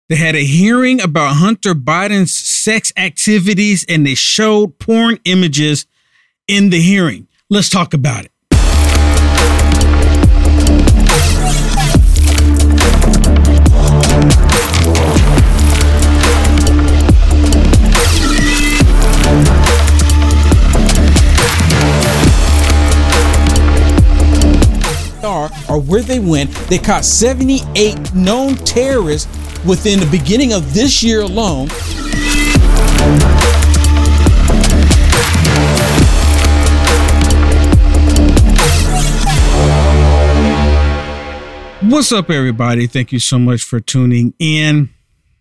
They had a hearing about Hunter Biden's sex activities, and they showed porn images in the hearing. Let's talk about it. Or where they went, they caught 78 known terrorists within the beginning of this year alone. What's up, everybody? Thank you so much for tuning in.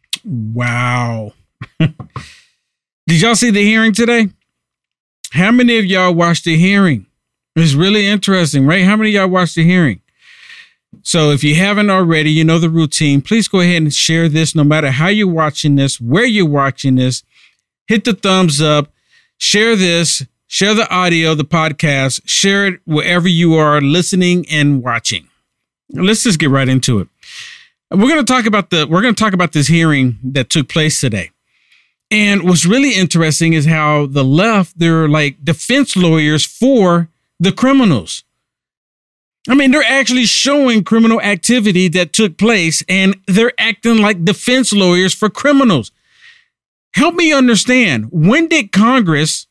Wow. Did y'all see the hearing today? How many of y'all watched the hearing? It's really interesting, right? How many of y'all watched the hearing? So if you haven't already, you know the routine. Please go ahead and share this no matter how you're watching this, where you're watching this. Hit the thumbs up, share this, share the audio, the podcast, share it wherever you are listening and watching. Let's just get right into it. We're going to talk about this hearing that took place today. And what's really interesting is how the left, they're like defense lawyers for the criminals. I mean, they're actually showing criminal activity that took place, and they're acting like defense lawyers for criminals. Help me understand. When did Congress,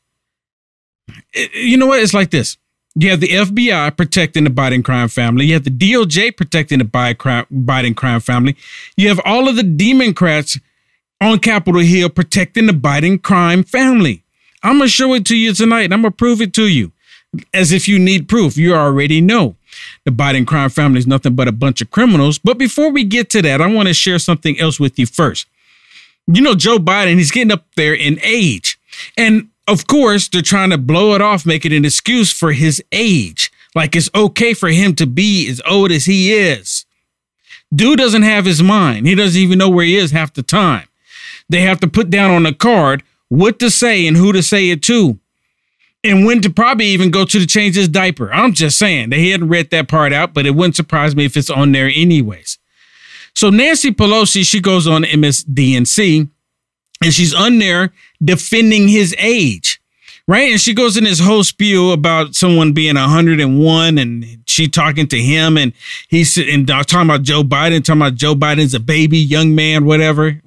you know what? It's like this. You have the FBI protecting the Biden crime family. You have the DOJ protecting the Biden crime family. You have all of the Democrats on Capitol Hill protecting the Biden crime family. I'm going to show it to you tonight. I'm going to prove it to you. As if you need proof, you already know the Biden crime family is nothing but a bunch of criminals. But before we get to that, I want to share something else with you first. You know, Joe Biden, he's getting up there in age. And of course, they're trying to blow it off, make it an excuse for his age. Like it's okay for him to be as old as he is. Dude doesn't have his mind. He doesn't even know where he is half the time. They have to put down on a card what to say and who to say it to. And when to probably even go to change his diaper. I'm just saying, they hadn't read that part out, but it wouldn't surprise me if it's on there anyways. So Nancy Pelosi, she goes on MSDNC, and she's on there defending his age, right? And she goes in this whole spiel about someone being 101, and she talking to him, and he's talking about Joe Biden's a baby, young man, whatever.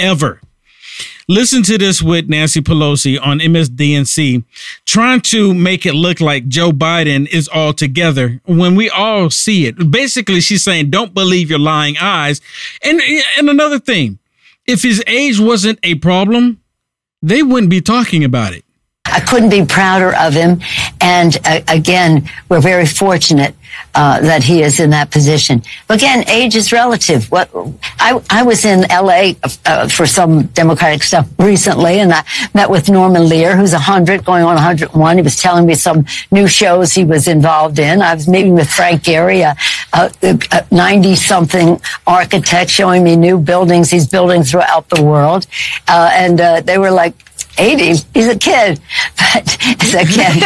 Listen to this with Nancy Pelosi on MSDNC, trying to make it look like Joe Biden is all together when we all see it. Basically, she's saying, don't believe your lying eyes. And another thing, if his age wasn't a problem, they wouldn't be talking about it. I couldn't be prouder of him. And again, we're very fortunate that he is in that position. But again, age is relative. I was in L.A. For some Democratic stuff recently, and I met with Norman Lear, who's 100, going on 101. He was telling me some new shows he was involved in. I was meeting with Frank Gehry, a 90-something architect, showing me new buildings he's building throughout the world. And they were like, 80, he's a kid, but as a kid,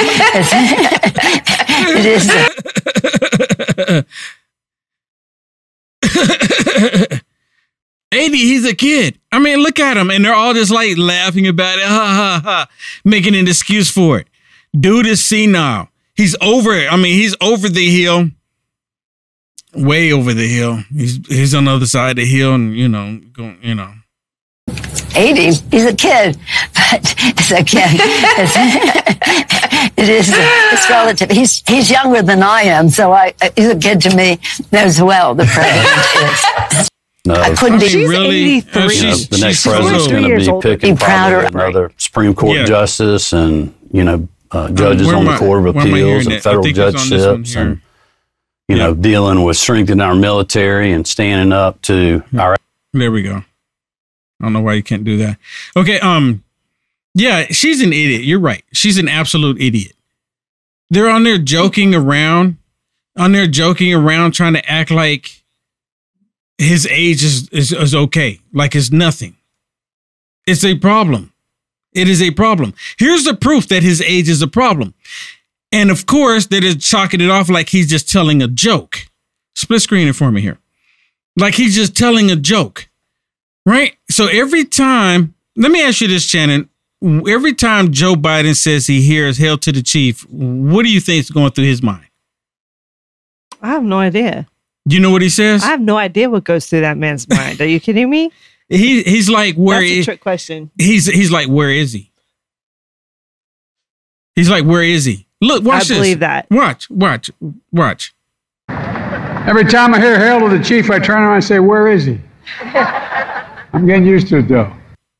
it is. 80, he's a kid. I mean, look at him, and they're all just like laughing about it, ha ha ha, making an excuse for it. Dude is senile. He's over it. I mean, he's over the hill, way over the hill. He's on the other side of the hill, and going. 80, he's a kid, but as a kid, it's relative. He's younger than I am, so he's a kid to me as well. The president is. No, I couldn't be really. The next president's going to be picking probably another Supreme Court justice, and judges on the Court of Appeals and federal judgeships, and dealing with strengthening our military and standing up to our. There we go. I don't know why you can't do that. Okay. Yeah, she's an idiot. You're right. She's an absolute idiot. They're on there joking around, trying to act like his age is okay. Like it's nothing. It's a problem. It is a problem. Here's the proof that his age is a problem. And of course, they're just chalking it off like he's just telling a joke. Split screen it for me here. Like he's just telling a joke. Right? So every time, let me ask you this, Shannon. Every time Joe Biden says he hears "Hail to the Chief," what do you think is going through his mind? I have no idea. Do you know what he says? I have no idea what goes through that man's mind. Are you kidding me? He's like, where? That's a trick question. He's like, where is he? He's like, where is he? Look, watch this. I believe that. Watch. Every time I hear "Hail to the Chief," I turn around and say, where is he? I'm getting used to it, though.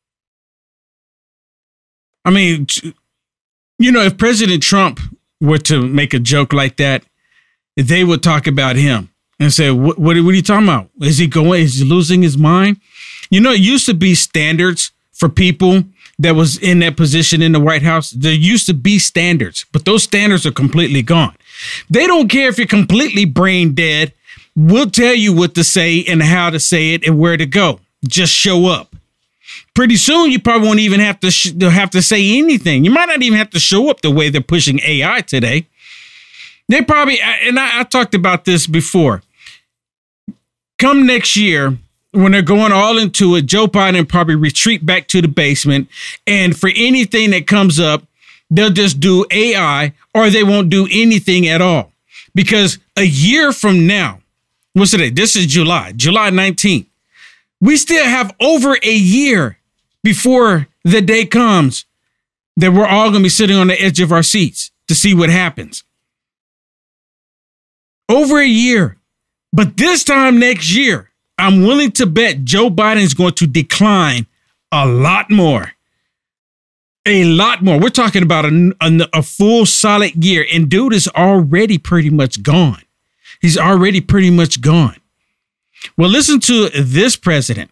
I mean, you know, if President Trump were to make a joke like that, they would talk about him and say, what are you talking about? Is he losing his mind? You know, it used to be standards for people that was in that position in the White House. There used to be standards, but those standards are completely gone. They don't care if you're completely brain dead. We'll tell you what to say and how to say it and where to go. Just show up. Pretty soon, you probably won't even have to say anything. You might not even have to show up the way they're pushing AI today. They probably, and I talked about this before. Come next year, when they're going all into it, Joe Biden probably retreat back to the basement. And for anything that comes up, they'll just do AI or they won't do anything at all. Because a year from now, what's today? This is July 19th. We still have over a year before the day comes that we're all going to be sitting on the edge of our seats to see what happens. Over a year. But this time next year, I'm willing to bet Joe Biden is going to decline a lot more. A lot more. We're talking about a full solid year. And dude is already pretty much gone. He's already pretty much gone. Well, listen to this president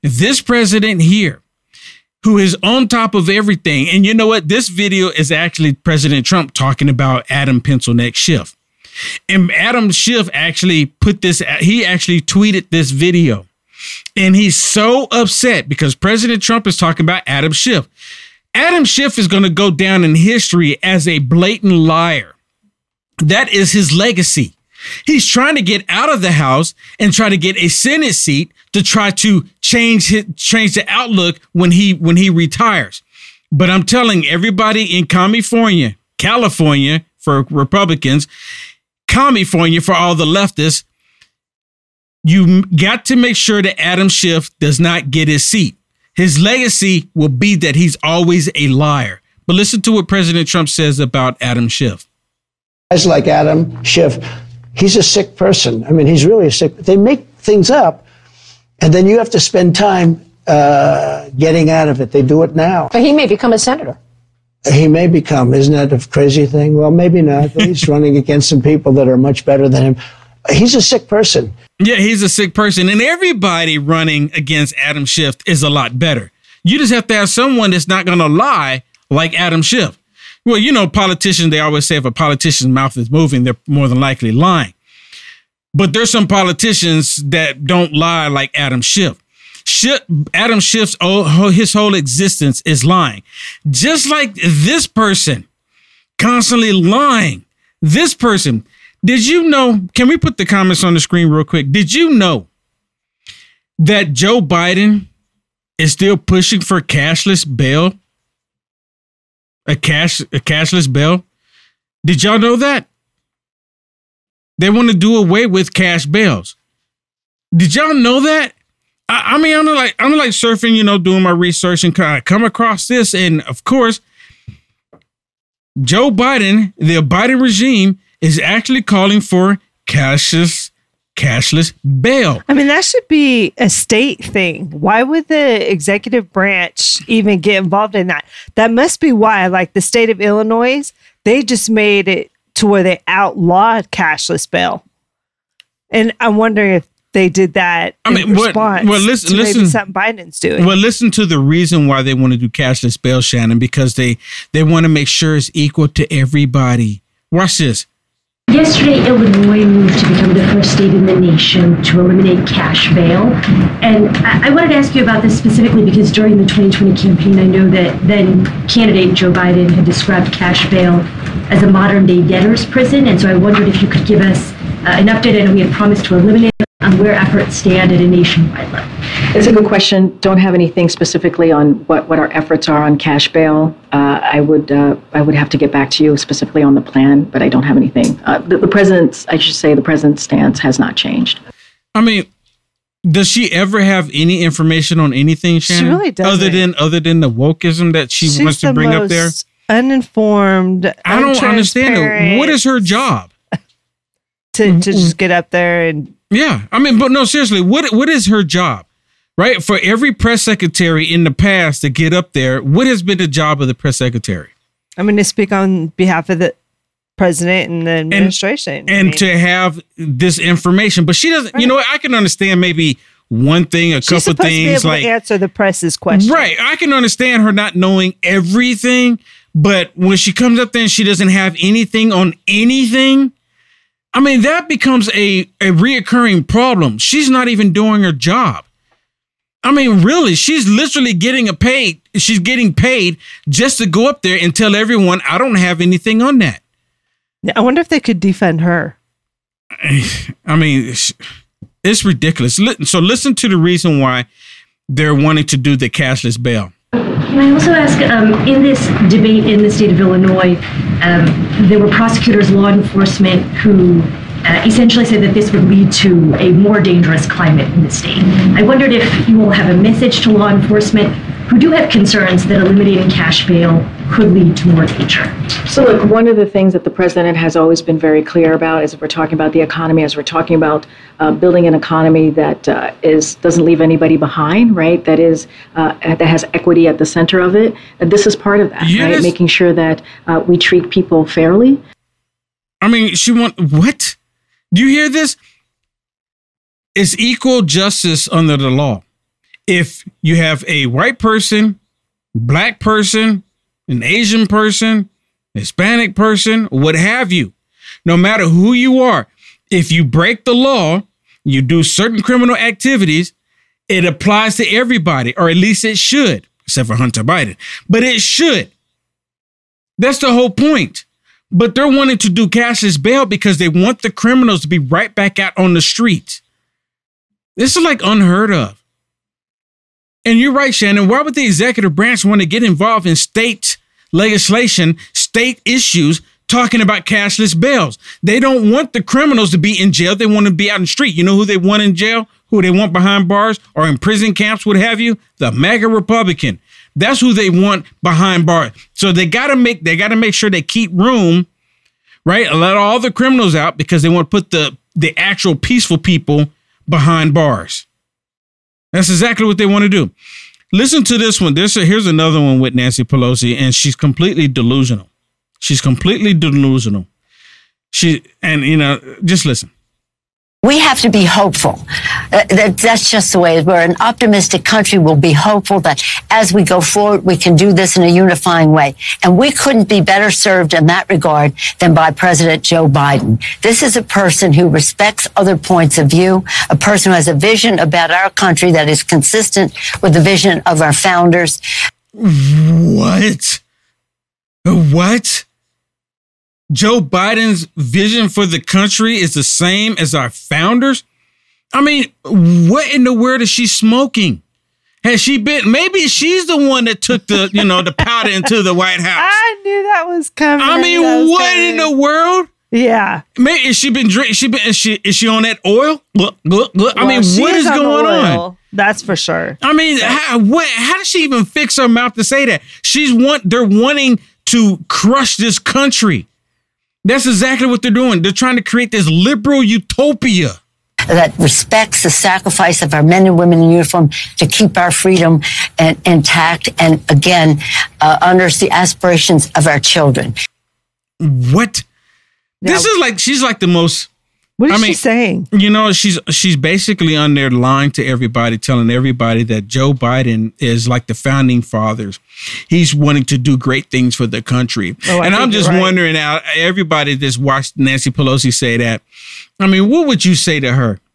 here, who is on top of everything. And you know what? This video is actually President Trump talking about Adam Pencilneck Schiff. And Adam Schiff actually he actually tweeted this video. And he's so upset because President Trump is talking about Adam Schiff. Adam Schiff is going to go down in history as a blatant liar. That is his legacy. He's trying to get out of the House and try to get a Senate seat to try to change the outlook when he retires. But I'm telling everybody in California for Republicans, California for all the leftists, you got to make sure that Adam Schiff does not get his seat. His legacy will be that he's always a liar. But listen to what President Trump says about Adam Schiff. Guys like Adam Schiff, he's a sick person. I mean, he's really a sick. They make things up, and then you have to spend time getting out of it. They do it now. But he may become a senator. He may become. Isn't that a crazy thing? Well, maybe not. But he's running against some people that are much better than him. He's a sick person. Yeah, he's a sick person. And everybody running against Adam Schiff is a lot better. You just have to have someone that's not going to lie like Adam Schiff. Well, you know, politicians, they always say if a politician's mouth is moving, they're more than likely lying. But there's some politicians that don't lie like Adam Schiff. Adam Schiff's his whole existence is lying. Just like this person constantly lying. This person. Did you know? Can we put the comments on the screen real quick? Did you know that Joe Biden is still pushing for cashless bail? A cashless bail? Did y'all know that? They want to do away with cash bails. Did y'all know that? I mean, I'm like surfing, you know, doing my research and I come across this. And of course, Joe Biden, the Biden regime is actually calling for cashless bail. I mean, that should be a state thing. Why would the executive branch even get involved in that? That must be why, like the state of Illinois, they just made it to where they outlawed cashless bail. And I'm wondering if they did that in response to maybe something Biden's doing. Well, listen to the reason why they want to do cashless bail, Shannon, because they want to make sure it's equal to everybody. Watch this. Yesterday, Illinois moved to become the first state in the nation to eliminate cash bail. And I wanted to ask you about this specifically because during the 2020 campaign, I know that then candidate Joe Biden had described cash bail as a modern-day debtor's prison. And so I wondered if you could give us an update. I know we had promised to eliminate it on where efforts stand at a nationwide level? It's a good question. Don't have anything specifically on what our efforts are on cash bail. I would have to get back to you specifically on the plan, but I don't have anything. The president's stance has not changed. I mean, does she ever have any information on anything, Shannon? She really doesn't. Other than the wokeism that she wants to bring up there? Uninformed. I don't understand it. What is her job? To just get up there and... Yeah. I mean, but no, seriously, what is her job? Right? For every press secretary in the past to get up there, what has been the job of the press secretary? I mean, to speak on behalf of the president and the administration. And to have this information. But she doesn't, you know what? I can understand maybe one thing, She's couple supposed things to be able to answer the press's question. Right. I can understand her not knowing everything, but when she comes up there and she doesn't have anything on anything, I mean, that becomes a reoccurring problem. She's not even doing her job. I mean, really, she's literally getting paid. She's getting paid just to go up there and tell everyone, I don't have anything on that. I wonder if they could defend her. I mean, it's ridiculous. So listen to the reason why they're wanting to do the cashless bail. Can I also ask, in this debate in the state of Illinois, there were prosecutors, law enforcement who essentially said that this would lead to a more dangerous climate in the state. I wondered if you will have a message to law enforcement who do have concerns that eliminating cash bail could lead to more danger. So look, one of the things that the president has always been very clear about is if we're talking about the economy, as we're talking about building an economy that doesn't leave anybody behind, right? That has equity at the center of it. And this is part of that, right? Making sure that we treat people fairly. I mean, what? Do you hear this? It's equal justice under the law. If you have a white person, black person, an Asian person, Hispanic person, what have you, no matter who you are, if you break the law, you do certain criminal activities, it applies to everybody, or at least it should, except for Hunter Biden, but it should. That's the whole point. But they're wanting to do cashless bail because they want the criminals to be right back out on the streets. This is like unheard of. And you're right, Shannon. Why would the executive branch want to get involved in state legislation, state issues, talking about cashless bails? They don't want the criminals to be in jail. They want to be out in the street. You know who they want in jail? Who they want behind bars or in prison camps, what have you? The MAGA Republican. That's who they want behind bars. So they got to make sure they keep room, right? Let all the criminals out because they want to put the actual peaceful people behind bars. That's exactly what they want to do. Listen to this one. Here's another one with Nancy Pelosi, and she's completely delusional. Just listen. We have to be hopeful. That's just the way it is. We're an optimistic country. We'll be hopeful that as we go forward, we can do this in a unifying way. And we couldn't be better served in that regard than by President Joe Biden. This is a person who respects other points of view, a person who has a vision about our country that is consistent with the vision of our founders. What? Joe Biden's vision for the country is the same as our founders? I mean, what in the world is she smoking? Has she been? Maybe she's the one that took the powder into the White House. I knew that was coming. I mean, what in the world? Yeah. Maybe is she been drinking? Is she on that oil? I mean, what is going on? That's for sure. I mean, how does she even fix her mouth to say that? They're wanting to crush this country. That's exactly what they're doing. They're trying to create this liberal utopia that respects the sacrifice of our men and women in uniform to keep our freedom intact and, again, honors the aspirations of our children. What? Now, she's like the most... What is she saying? You know, she's basically on there lying to everybody, telling everybody that Joe Biden is like the founding fathers. He's wanting to do great things for the country. And I'm just wondering now, everybody that's watched Nancy Pelosi say that, I mean, what would you say to her?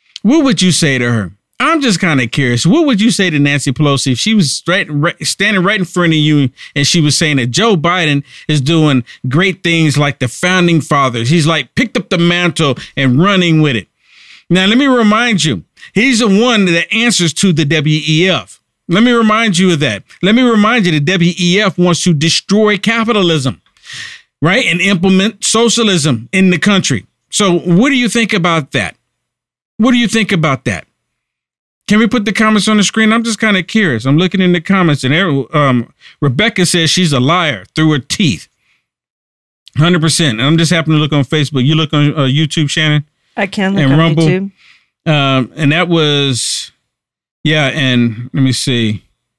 I'm just kind of curious. What would you say to Nancy Pelosi if she was standing right in front of you and she was saying that Joe Biden is doing great things like the founding fathers? He's like picked up the mantle and running with it. Now, let me remind you, he's the one that answers to the WEF. Let me remind you of that. Let me remind you that WEF wants to destroy capitalism, right? And implement socialism in the country. So what do you think about that? What do you think about that? Can we put the comments on the screen? I'm just kind of curious. I'm looking in the comments, and Rebecca says she's a liar through her teeth. 100%. And I'm just happening to look on Facebook. You look on YouTube, Shannon? I can look on Rumble. YouTube. And that was, yeah, and let me see.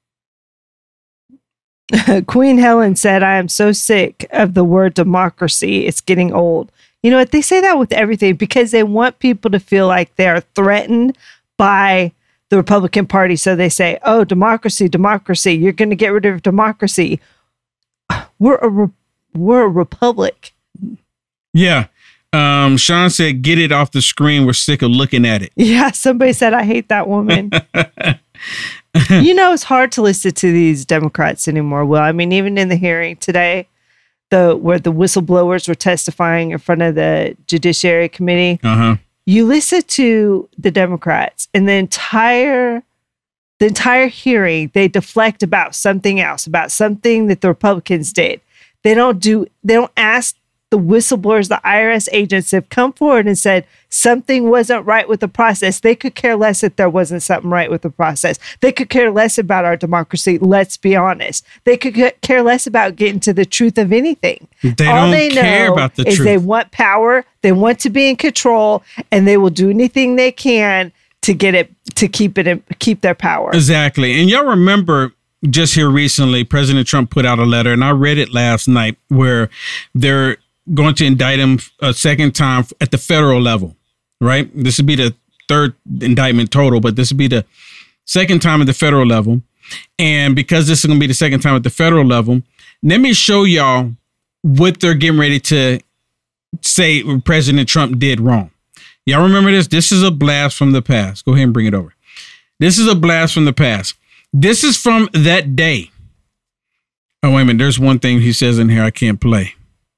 Queen Helen said, I am so sick of the word democracy. It's getting old. You know what? They say that with everything because they want people to feel like they're threatened by the Republican Party. So they say, oh, democracy, democracy. You're going to get rid of democracy. We're a republic. Yeah. Sean said, get it off the screen. We're sick of looking at it. Yeah. Somebody said, I hate that woman. You know, it's hard to listen to these Democrats anymore. Well, I mean, even in the hearing today, where the whistleblowers were testifying in front of the Judiciary Committee, you listen to the Democrats and the entire hearing, they deflect about something else, about something that the Republicans did. They don't ask the whistleblowers, the IRS agents have come forward and said something wasn't right with the process. They could care less if there wasn't something right with the process. They could care less about our democracy. Let's be honest. They could care less about getting to the truth of anything. All they care about the truth. They want power. They want to be in control, and they will do anything they can to get it, to keep their power. Exactly. And y'all remember just here recently, President Trump put out a letter, and I read it last night, where they're going to indict him a second time at the federal level, right? This would be the third indictment total, but this would be the second time at the federal level. And because this is going to be the second time at the federal level, let me show y'all what they're getting ready to say President Trump did wrong. Y'all remember this? This is a blast from the past. Go ahead and bring it over. This is a blast from the past. This is from that day. Oh, wait a minute. There's one thing he says in here I can't play.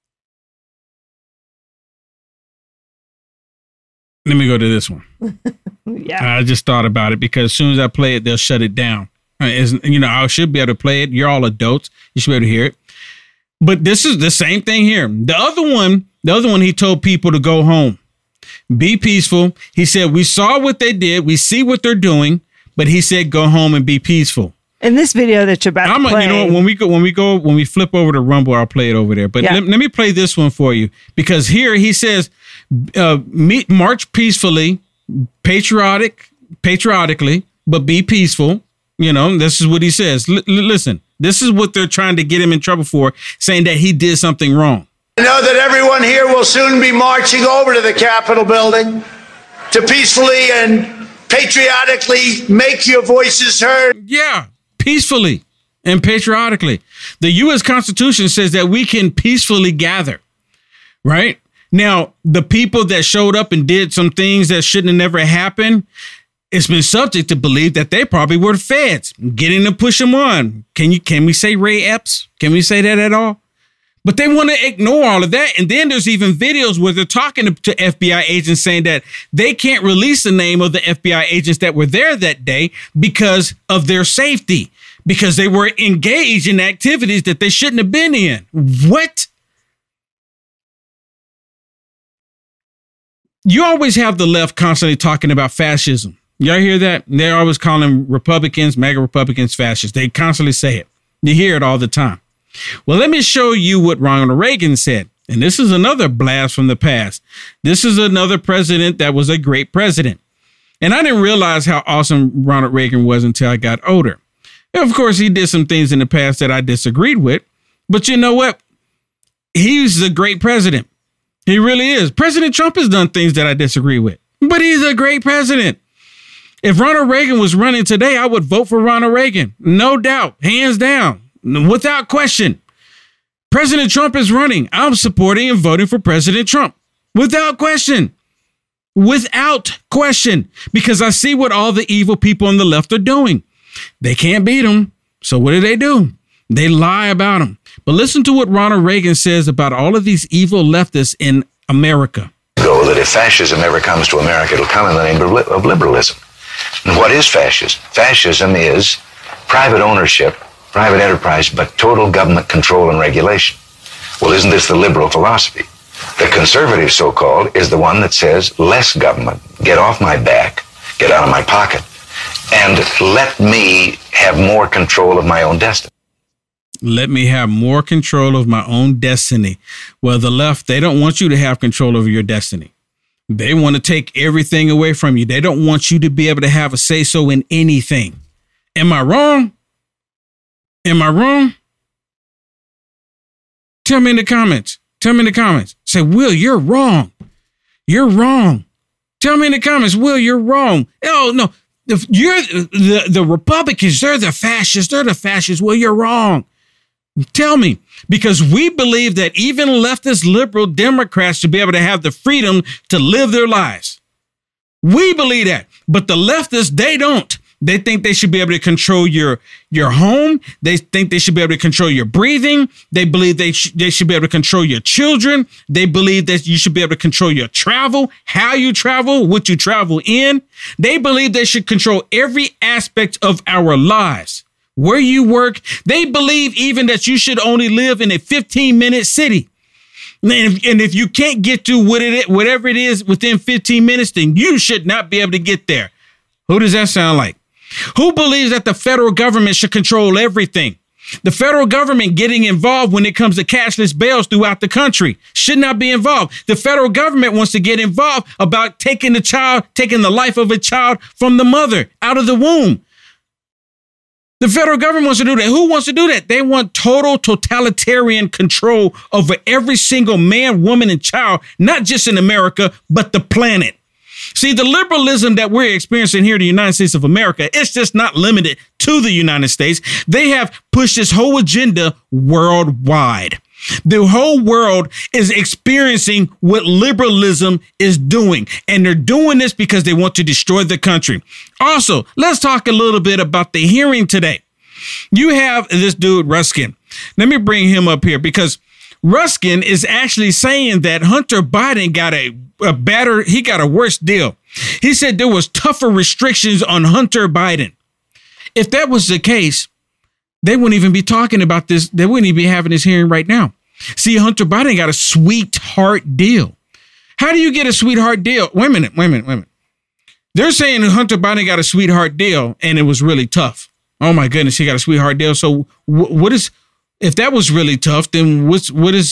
Let me go to this one. Yeah. I just thought about it because as soon as I play it, they'll shut it down. I should be able to play it. You're all adults. You should be able to hear it. But this is the same thing here. The other one, he told people to go home. Be peaceful. He said, we saw what they did. We see what they're doing. But he said, go home and be peaceful. In this video that you're about to play. You know, when we flip over to Rumble, I'll play it over there. But let me play this one for you, because here he says, march peacefully, patriotically, but be peaceful. You know, this is what he says. Listen, this is what they're trying to get him in trouble for, saying that he did something wrong. I know that everyone here will soon be marching over to the Capitol building to peacefully and patriotically make your voices heard. Yeah, peacefully and patriotically. The U.S. Constitution says that we can peacefully gather, right? Now, the people that showed up and did some things that shouldn't have never happened, it's been subject to believe that they probably were the feds getting to push them on. Can we say Ray Epps? Can we say that at all? But they want to ignore all of that. And then there's even videos where they're talking to FBI agents saying that they can't release the name of the FBI agents that were there that day because of their safety, because they were engaged in activities that they shouldn't have been in. What? You always have the left constantly talking about fascism. Y'all hear that? They're always calling Republicans, MAGA Republicans, fascists. They constantly say it. You hear it all the time. Well, let me show you what Ronald Reagan said. And this is another blast from the past. This is another president that was a great president. And I didn't realize how awesome Ronald Reagan was until I got older. And of course, he did some things in the past that I disagreed with. But you know what? He's a great president. He really is. President Trump has done things that I disagree with, but he's a great president. If Ronald Reagan was running today, I would vote for Ronald Reagan. No doubt. Hands down. Without question. President Trump is running. I'm supporting and voting for President Trump. Without question. Without question. Because I see what all the evil people on the left are doing. They can't beat him. So what do? They lie about him. But listen to what Ronald Reagan says about all of these evil leftists in America. Goes that if fascism ever comes to America, it'll come in the name of liberalism. And what is fascism? Fascism is private ownership, private enterprise, but total government control and regulation. Well, isn't this the liberal philosophy? The conservative, so-called, is the one that says less government, get off my back, get out of my pocket, and let me have more control of my own destiny. Let me have more control of my own destiny. Well, the left, they don't want you to have control over your destiny. They want to take everything away from you. They don't want you to be able to have a say-so in anything. Am I wrong? Am I wrong? Tell me in the comments. Tell me in the comments. Say, Will, you're wrong. You're wrong. Tell me in the comments, Will, you're wrong. Oh, no. You're the Republicans, they're the fascists. They're the fascists. Well, you're wrong. Tell me, because we believe that even leftist liberal Democrats should be able to have the freedom to live their lives. We believe that, but the leftists, they don't. They think they should be able to control your home. They think they should be able to control your breathing. They believe they should be able to control your children. They believe that you should be able to control your travel, how you travel, what you travel in. They believe they should control every aspect of our lives. Where you work, they believe even that you should only live in a 15-minute city. And if you can't get to whatever it is within 15 minutes, then you should not be able to get there. Who does that sound like? Who believes that the federal government should control everything? The federal government getting involved when it comes to cashless bails throughout the country should not be involved. The federal government wants to get involved about taking the life of a child from the mother out of the womb. The federal government wants to do that. Who wants to do that? They want total totalitarian control over every single man, woman, and child, not just in America, but the planet. See, the liberalism that we're experiencing here in the United States of America, it's just not limited to the United States. They have pushed this whole agenda worldwide. The whole world is experiencing what liberalism is doing, and they're doing this because they want to destroy the country. Also, let's talk a little bit about the hearing today. You have this dude, Ruskin. Let me bring him up here because Ruskin is actually saying that Hunter Biden got he got a worse deal. He said there was tougher restrictions on Hunter Biden. If that was the case, they wouldn't even be talking about this. They wouldn't even be having this hearing right now. See, Hunter Biden got a sweetheart deal. How do you get a sweetheart deal? Wait a minute. They're saying Hunter Biden got a sweetheart deal and it was really tough. Oh my goodness, he got a sweetheart deal. So what is, if that was really tough, then what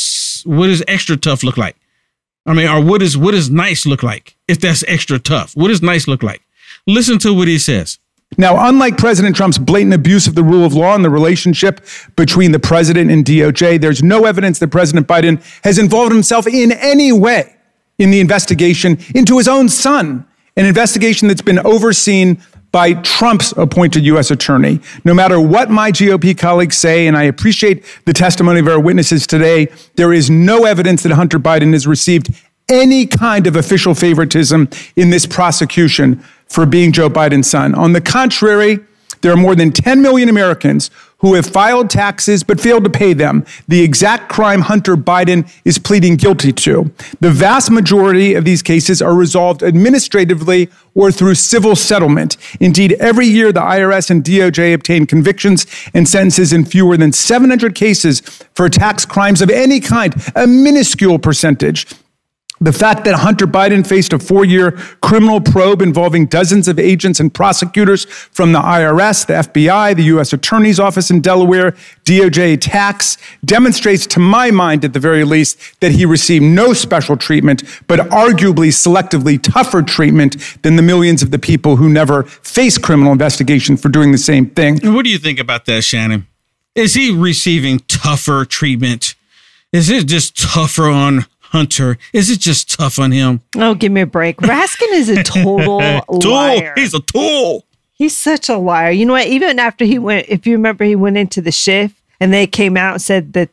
does extra tough look like? I mean, or what does nice look like? If that's extra tough, what does nice look like? Listen to what he says. Now, unlike President Trump's blatant abuse of the rule of law and the relationship between the president and DOJ, there's no evidence that President Biden has involved himself in any way in the investigation into his own son, an investigation that's been overseen by Trump's appointed U.S. attorney. No matter what my GOP colleagues say, and I appreciate the testimony of our witnesses today, there is no evidence that Hunter Biden has received any kind of official favoritism in this prosecution for being Joe Biden's son. On the contrary, there are more than 10 million Americans who have filed taxes but failed to pay them, the exact crime Hunter Biden is pleading guilty to. The vast majority of these cases are resolved administratively or through civil settlement. Indeed, every year the IRS and DOJ obtain convictions and sentences in fewer than 700 cases for tax crimes of any kind, a minuscule percentage. The fact that Hunter Biden faced a 4-year criminal probe involving dozens of agents and prosecutors from the IRS, the FBI, the U.S. Attorney's Office in Delaware, DOJ tax, demonstrates to my mind, at the very least, that he received no special treatment, but arguably selectively tougher treatment than the millions of the people who never face criminal investigation for doing the same thing. What do you think about that, Shannon? Is he receiving tougher treatment? Is it just tougher on Hunter? Is it just tough on him? Oh, give me a break. Raskin is a total liar. He's a tool. He's such a liar. You know what? Even after he went, if you remember, he went into the Schiff and they came out and said that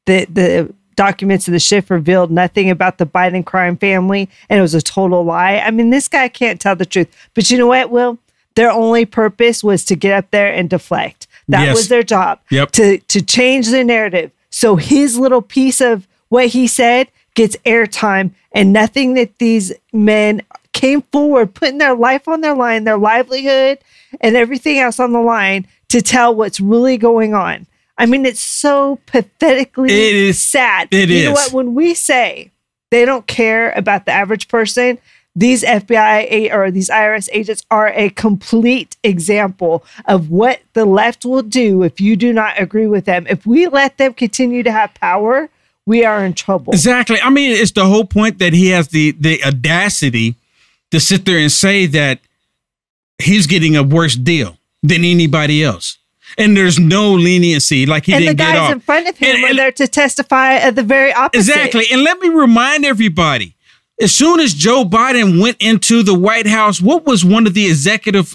the documents of the Schiff revealed nothing about the Biden crime family and it was a total lie. I mean, this guy can't tell the truth. But you know what, Will? Their only purpose was to get up there and deflect. That was their job. Yep. To change the narrative. So his little piece of what he said gets airtime, and nothing that these men came forward, putting their life on their line, their livelihood and everything else on the line to tell what's really going on. I mean, it's so pathetically sad. You know what? When we say they don't care about the average person, these FBI or these IRS agents are a complete example of what the left will do if you do not agree with them. If we let them continue to have power, we are in trouble. Exactly. I mean, it's the whole point that he has the audacity to sit there and say that he's getting a worse deal than anybody else. And there's no leniency, like he didn't get off. And the guys in front of him are there to testify at the very opposite. Exactly. And let me remind everybody, as soon as Joe Biden went into the White House, what was one of the executive?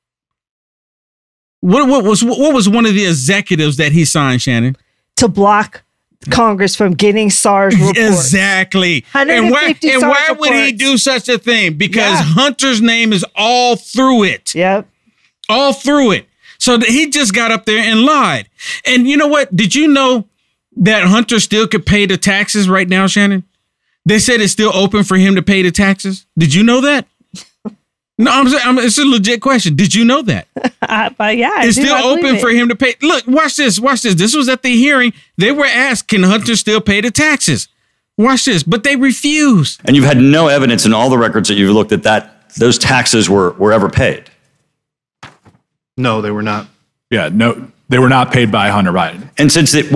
What was one of the executives that he signed, Shannon? To block Congress from getting SARS reports. Exactly. And why would he do such a thing? Because Hunter's name is all through it. Yep. All through it. So he just got up there and lied. And you know what? Did you know that Hunter still could pay the taxes right now, Shannon? They said it's still open for him to pay the taxes. Did you know that? No, it's a legit question. Did you know that? It's still open for him to pay. Look, watch this. This was at the hearing. They were asked, can Hunter still pay the taxes? Watch this. But they refused. And you've had no evidence in all the records that you've looked at that those taxes were ever paid. No, they were not. Yeah, no, they were not paid by Hunter Biden. And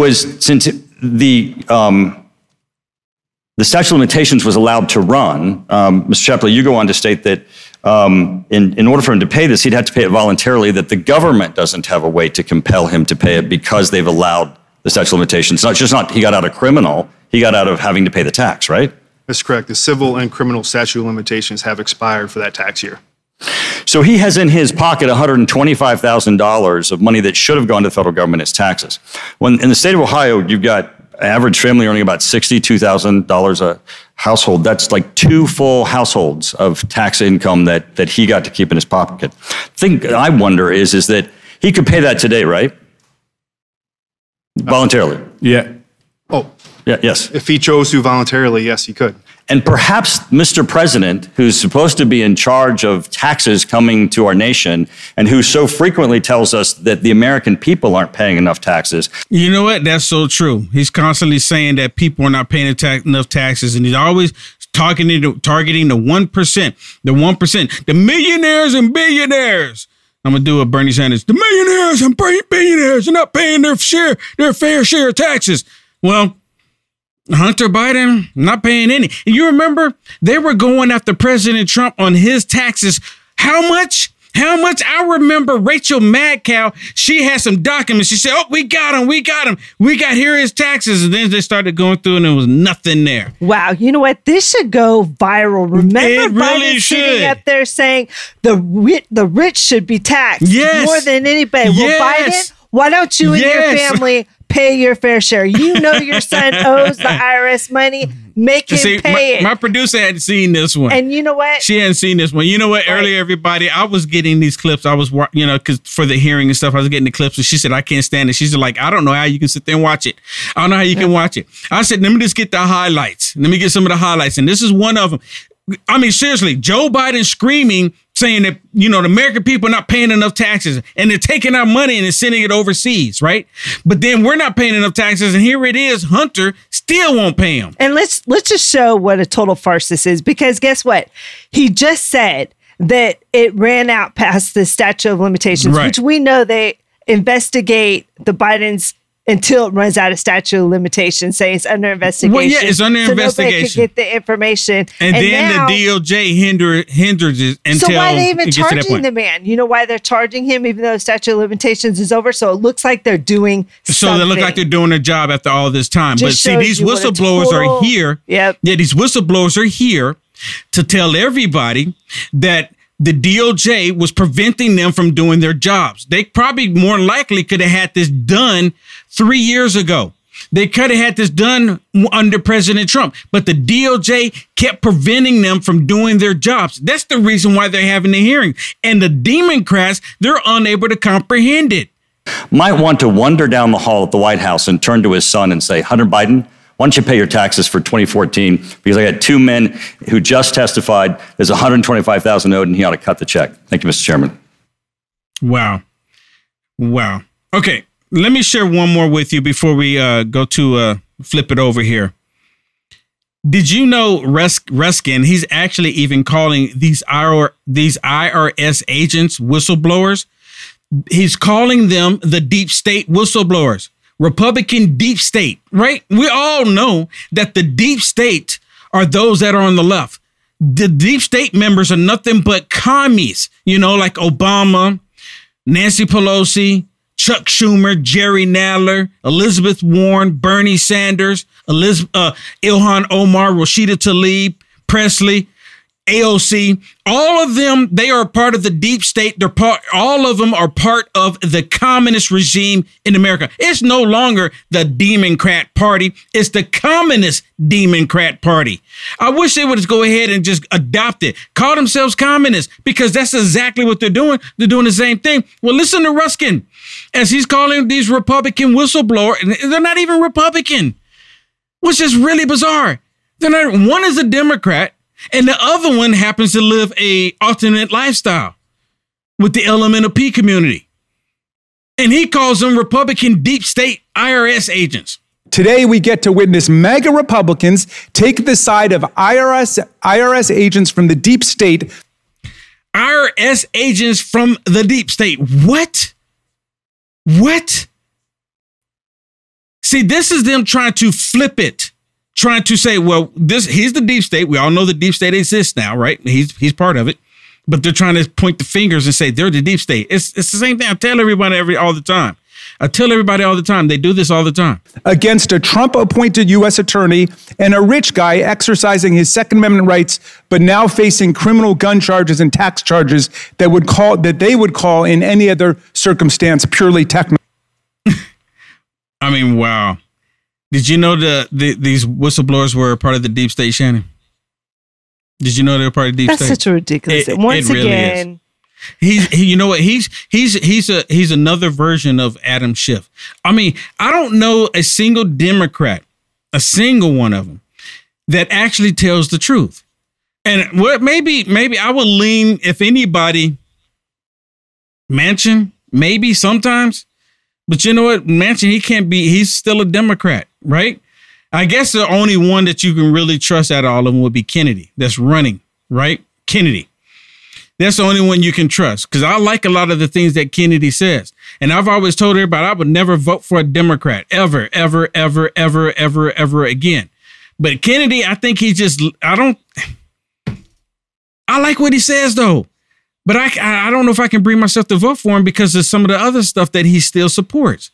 the statute of limitations was allowed to run, Mr. Shapley, you go on to state that in order for him to pay this, he'd have to pay it voluntarily, that the government doesn't have a way to compel him to pay it because they've allowed the statute of limitations. It's not he got out of criminal, he got out of having to pay the tax, right? That's correct. The civil and criminal statute of limitations have expired for that tax year. So he has in his pocket $125,000 of money that should have gone to the federal government as taxes. When in the state of Ohio, you've got average family earning about $62,000 a household. That's like 2 full households of tax income that he got to keep in his pocket. The thing I wonder is that he could pay that today, right? Voluntarily. Yeah. Oh. Yeah, yes. If he chose to voluntarily, yes, he could. And perhaps Mr. President, who's supposed to be in charge of taxes coming to our nation and who so frequently tells us that the American people aren't paying enough taxes. You know what? That's so true. He's constantly saying that people are not paying enough taxes, and he's always targeting the 1%, the 1%, the millionaires and billionaires. I'm going to do a Bernie Sanders. The millionaires and billionaires are not paying their fair share of taxes. Well, Hunter Biden not paying any. And you remember they were going after President Trump on his taxes. How much? I remember Rachel Madcow. She had some documents. She said, "Oh, we got him. Here are his taxes." And then they started going through, and there was nothing there. Wow. You know what? This should go viral. Remember, it really Biden should. Sitting up there saying the rich should be taxed more than anybody. Yes. Well, Biden, why don't you and your family pay your fair share? You know your son owes the IRS money. Make him pay it. My producer hadn't seen this one. And you know what? She hadn't seen this one. You know what? Right. Earlier, everybody, I was getting these clips. I was, because for the hearing and stuff, I was getting the clips. And she said, I can't stand it. She's like, I don't know how you can sit there and watch it. I don't know how you can watch it. I said, let me just get the highlights. Let me get some of the highlights. And this is one of them. I mean, seriously, Joe Biden screaming, saying that, the American people are not paying enough taxes and they're taking our money and sending it overseas, right? But then we're not paying enough taxes. And here it is. Hunter still won't pay them. And let's just show what a total farce this is, because guess what? He just said that it ran out past the statute of limitations, right, which we know they investigate the Bidens until it runs out of statute of limitations, say it's under investigation. Well, yeah, it's under investigation. Nobody could get the information. And then now, the DOJ hinders it until. So why are they even charging the man? You know why they're charging him, even though statute of limitations is over? So it looks like they're doing something. So they look like they're doing their job after all this time. But see, these whistleblowers are here. Yep. Yeah, these whistleblowers are here to tell everybody that the DOJ was preventing them from doing their jobs. They probably more likely could have had this done 3 years ago. They could have had this done under President Trump, but the DOJ kept preventing them from doing their jobs. That's the reason why they're having the hearing. And the Democrats, they're unable to comprehend it. Might want to wander down the hall at the White House and turn to his son and say, Hunter Biden, Why don't you pay your taxes for 2014? Because I got 2 men who just testified. There's $125,000 owed, and he ought to cut the check. Thank you, Mr. Chairman. Wow. Okay, let me share one more with you before we go to flip it over here. Did you know Ruskin, he's actually even calling these IRS agents whistleblowers. He's calling them the deep state whistleblowers, Republican deep state, right? We all know that the deep state are those that are on the left. The deep state members are nothing but commies, like Obama, Nancy Pelosi, Chuck Schumer, Jerry Nadler, Elizabeth Warren, Bernie Sanders, Ilhan Omar, Rashida Tlaib, Presley, AOC, all of them, they are part of the deep state. All of them are part of the communist regime in America. It's no longer the Democrat Party. It's the Communist Democrat Party. I wish they would just go ahead and just adopt it. Call themselves communists, because that's exactly what they're doing. They're doing the same thing. Well, listen to Ruskin as he's calling these Republican whistleblowers. They're not even Republican, which is really bizarre. They're not. One is a Democrat, and the other one happens to live a alternate lifestyle with the LMNOP community. And he calls them Republican deep state IRS agents. Today, we get to witness MAGA Republicans take the side of IRS agents from the deep state. IRS agents from the deep state. What? See, this is them trying to flip it. Trying to say, well, he's the deep state. We all know the deep state exists now, right? He's part of it. But they're trying to point the fingers and say they're the deep state. It's the same thing. I tell everybody all the time. They do this all the time. Against a Trump-appointed U.S. attorney and a rich guy exercising his Second Amendment rights, but now facing criminal gun charges and tax charges that they would call in any other circumstance purely technical. I mean, wow. Did you know these whistleblowers were part of the deep state, Shannon? Did you know they were part of the deep state? That's such a ridiculous. Once really again, you know what? He's another version of Adam Schiff. I mean, I don't know a single Democrat, a single one of them, that actually tells the truth. And what maybe I would lean, if anybody, Manchin, maybe sometimes. But you know what? Manchin, he's still a Democrat, right? I guess the only one that you can really trust out of all of them would be Kennedy, that's running, right? Kennedy. That's the only one you can trust, because I like a lot of the things that Kennedy says. And I've always told everybody I would never vote for a Democrat ever, ever, ever, ever, ever, ever again. But Kennedy, I think I like what he says, though. But I don't know if I can bring myself to vote for him because of some of the other stuff that he still supports.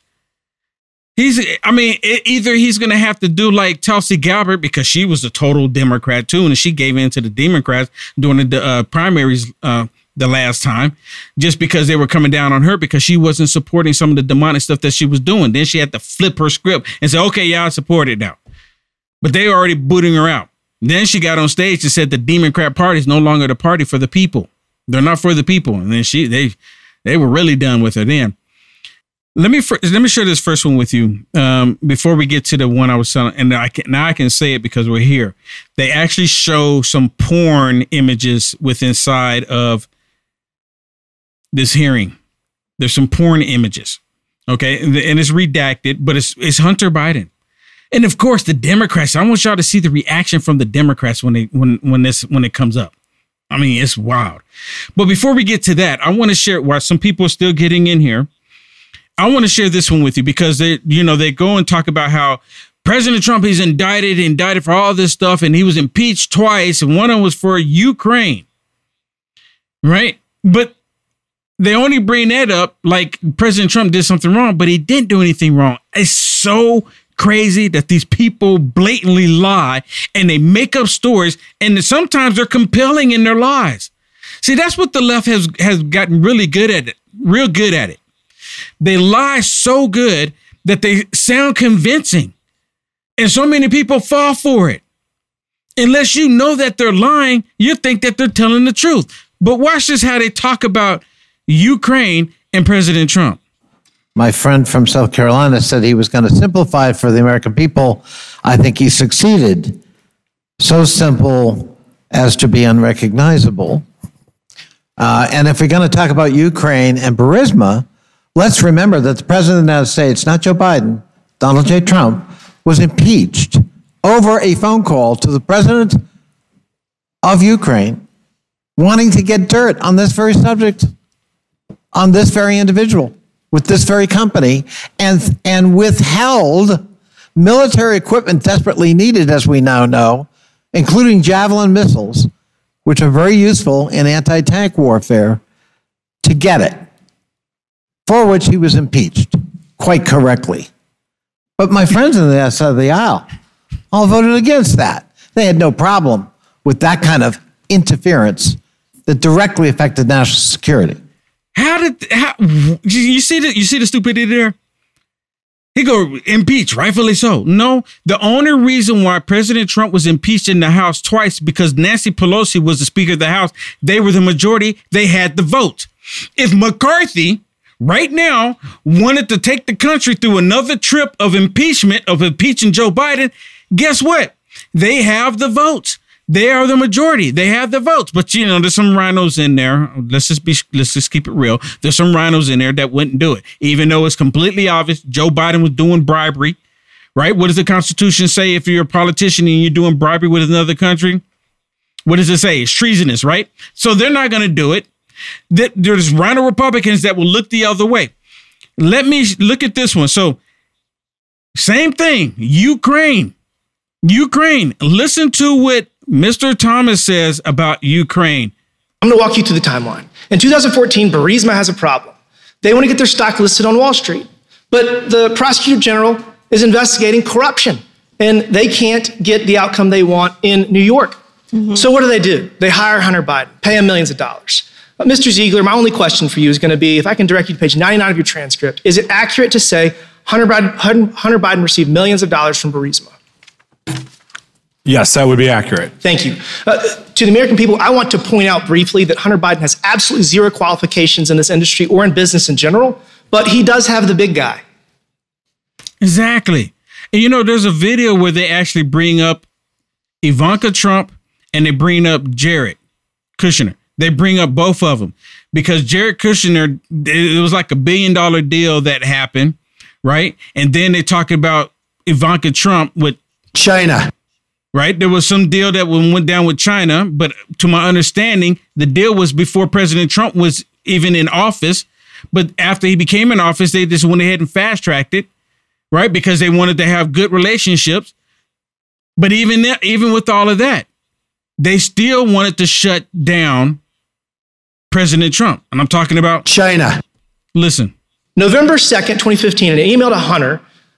Either he's going to have to do like Tulsi Gabbard, because she was a total Democrat too, and she gave in to the Democrats during the primaries the last time, just because they were coming down on her because she wasn't supporting some of the demonic stuff that she was doing. Then she had to flip her script and say, okay, yeah, I support it now. But they were already booting her out. Then she got on stage and said the Democrat Party is no longer the party for the people. They're not for the people. And then they were really done with her then. Let me share this first one with you before we get to the one I was telling. And now I can say it because we're here. They actually show some porn images inside of this hearing. There's some porn images. Okay. And it's redacted, but it's Hunter Biden. And of course, the Democrats, I want y'all to see the reaction from the Democrats when it comes up. I mean, it's wild. But before we get to that, I want to share, while some people are still getting in here, I want to share this one with you because they go and talk about how President Trump is indicted for all this stuff, and he was impeached twice, and one of them was for Ukraine. Right? But they only bring that up like President Trump did something wrong, but he didn't do anything wrong. It's so crazy that these people blatantly lie and they make up stories, and sometimes they're compelling in their lies. See, that's what the left has gotten really good at it, real good at it. They lie so good that they sound convincing, and so many people fall for it. Unless you know that they're lying, you think that they're telling the truth. But watch this, how they talk about Ukraine and President Trump. My friend from South Carolina said he was going to simplify it for the American people. I think he succeeded. So simple as to be unrecognizable. And if we're going to talk about Ukraine and Burisma, let's remember that the President of the United States, not Joe Biden, Donald J. Trump, was impeached over a phone call to the President of Ukraine wanting to get dirt on this very subject, on this very individual, with this very company, and withheld military equipment desperately needed, as we now know, including Javelin missiles, which are very useful in anti-tank warfare, to get it, for which he was impeached, quite correctly. But my friends on the other side of the aisle all voted against that. They had no problem with that kind of interference that directly affected national security. How you see the stupidity there? He go impeach, rightfully so. No, the only reason why President Trump was impeached in the House twice because Nancy Pelosi was the Speaker of the House. They were the majority. They had the vote. If McCarthy right now wanted to take the country through another trip of impeachment, of impeaching Joe Biden, guess what? They have the votes. They are the majority. They have the votes. But, you know, there's some rhinos in there. Let's just keep it real. There's some rhinos in there that wouldn't do it, even though it's completely obvious Joe Biden was doing bribery, right? What does the Constitution say if you're a politician and you're doing bribery with another country? What does it say? It's treasonous, right? So they're not going to do it. There's rhino Republicans that will look the other way. Let me look at this one. So same thing, Ukraine. Listen to what Mr. Thomas says about Ukraine. I'm going to walk you through the timeline. In 2014, Burisma has a problem. They want to get their stock listed on Wall Street, but the prosecutor general is investigating corruption, and they can't get the outcome they want in New York. Mm-hmm. So what do? They hire Hunter Biden, pay him millions of dollars. Mr. Ziegler, my only question for you is going to be, if I can direct you to page 99 of your transcript, is it accurate to say Hunter Biden received millions of dollars from Burisma? Yes, that would be accurate. Thank you. To the American people, I want to point out briefly that Hunter Biden has absolutely zero qualifications in this industry or in business in general, but he does have the big guy. Exactly. And you know, there's a video where they actually bring up Ivanka Trump and they bring up Jared Kushner. They bring up both of them because Jared Kushner, it was like $1 billion deal that happened, right? And then they talk about Ivanka Trump with China. Right. There was some deal that went down with China. But to my understanding, the deal was before President Trump was even in office. But after he became in office, they just went ahead and fast tracked it. Right. Because they wanted to have good relationships. But even with all of that, they still wanted to shut down President Trump. And I'm talking about China. Listen. November 2nd, 2015, in an email to Hunter,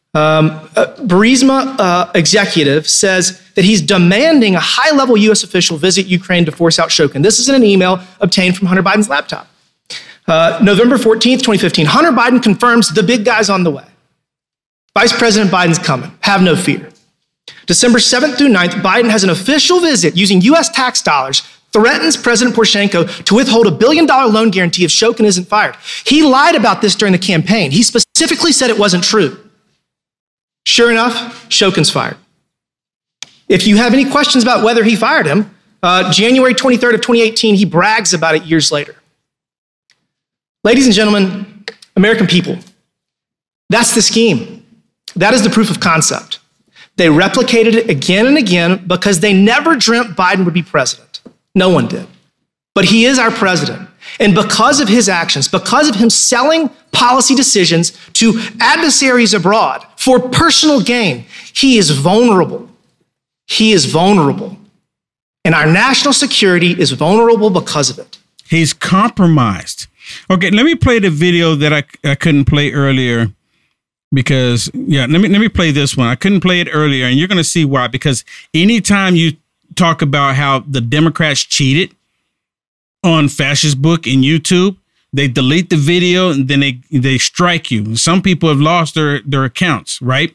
Burisma executive says that he's demanding a high-level U.S. official visit Ukraine to force out Shokin. This is in an email obtained from Hunter Biden's laptop. November 14th, 2015, Hunter Biden confirms the big guy's on the way. Vice President Biden's coming. Have no fear. December 7th through 9th, Biden has an official visit using U.S. tax dollars, threatens President Poroshenko to withhold $1 billion loan guarantee if Shokin isn't fired. He lied about this during the campaign. He specifically said it wasn't true. Sure enough, Shokin's fired. If you have any questions about whether he fired him, January 23rd of 2018, he brags about it years later. Ladies and gentlemen, American people, that's the scheme. That is the proof of concept. They replicated it again and again because they never dreamt Biden would be president. No one did. But he is our president. And because of his actions, because of him selling policy decisions to adversaries abroad for personal gain, he is vulnerable. He is vulnerable. And our national security is vulnerable because of it. He's compromised. Okay, let me play the video that I couldn't play earlier because, let me play this one. I couldn't play it earlier, and you're going to see why. Because anytime you talk about how the Democrats cheated on Fascist Book and YouTube, they delete the video and then they strike you. Some people have lost their accounts, right?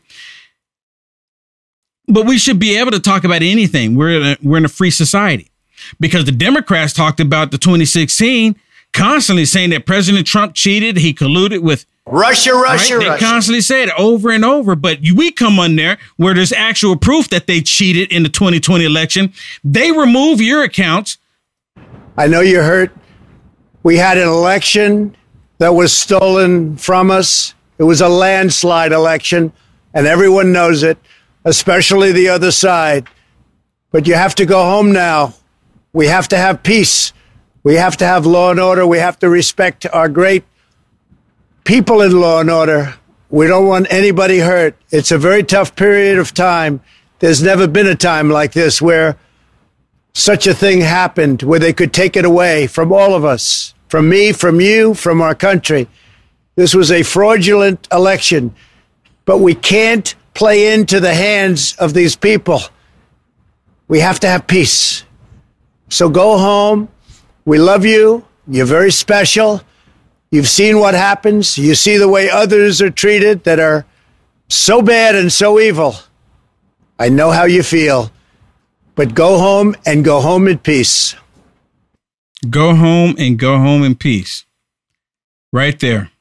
But we should be able to talk about anything. We're in a free society because the Democrats talked about the 2016 constantly saying that President Trump cheated. He colluded with Russia, Russia, right? Russia. They constantly say it over and over, but we come on there where there's actual proof that they cheated in the 2020 election. They remove your accounts. I know you're hurt. We had an election that was stolen from us. It was a landslide election, and everyone knows it, especially the other side. But you have to go home now. We have to have peace. We have to have law and order. We have to respect our great people in law and order. We don't want anybody hurt. It's a very tough period of time. There's never been a time like this where such a thing happened, where they could take it away from all of us, from me, from you, from our country. This was a fraudulent election, but we can't play into the hands of these people. We have to have peace. So go home. We love you. You're very special. You've seen what happens. You see the way others are treated that are so bad and so evil. I know how you feel. But go home and go home in peace. Go home and go home in peace. Right there.